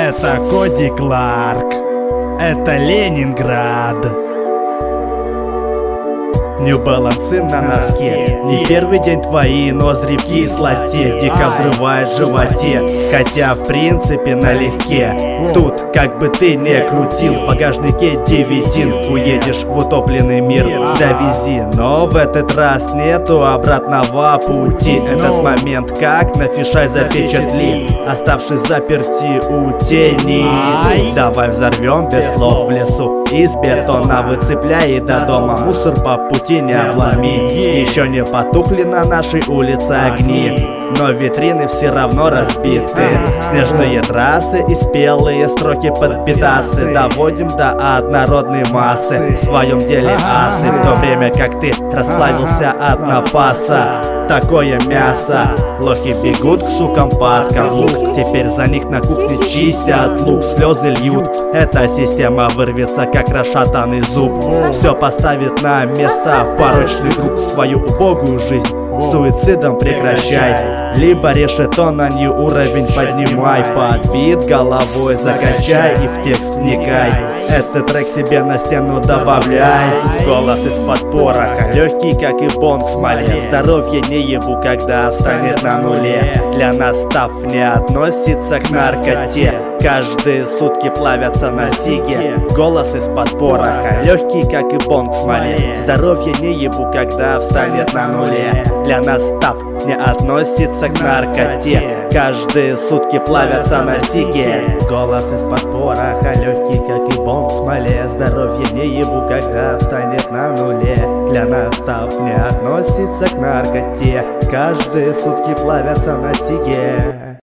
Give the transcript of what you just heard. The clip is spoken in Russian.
Это Коди Кларк, это Ленинград. New Balance на носке. Не первый день твои ноздри в кислоте, дико взрывает в животе, хотя в принципе налегке. Тут, как бы ты не крутил, в багажнике девятин, уедешь в утопленный мир, довези. Но в этот раз нету обратного пути. Этот момент как на фишай запечатли, оставшись заперти у тени. Давай взорвем без слов в лесу, из бетона выцепляй и до дома. Мусор по пути не обломи. Еще не потухли на нашей улице огни, но витрины все равно разбиты. Снежные трассы и спелые строки под битасы доводим до однородной массы. В своем деле асы, в то время как ты расплавился от напаса. Такое мясо. Лохи бегут к сукам паркам лук, теперь за них на кухне чистят лук, слезы льют. Эта система вырвется, как расшатанный зуб. Все поставит на место порочный круг. Свою убогую жизнь суицидом прекращай, либо решето на new уровень поднимай. Под бит головой закачай и в текст вникай. Этот трек себе на стену добавляй. Голос из-под пороха, легкий как и бомб в смоле. Здоровье не ебу, когда встанет на нуле. Для нас став не относится к наркоте. Каждые сутки плавятся на сиге. Голос из-под пороха, легкий как и бомб в смоле. Здоровье не ебу, когда встанет на нуле. Для нас став не относится к наркоте. Каждые сутки плавятся на сиге. Голос из-под пороха, легкий как и бомб в смоле. Здоровье не ебу, когда встанет на нуле. Для нас став не относится к наркоте. Каждые сутки плавятся на сиге.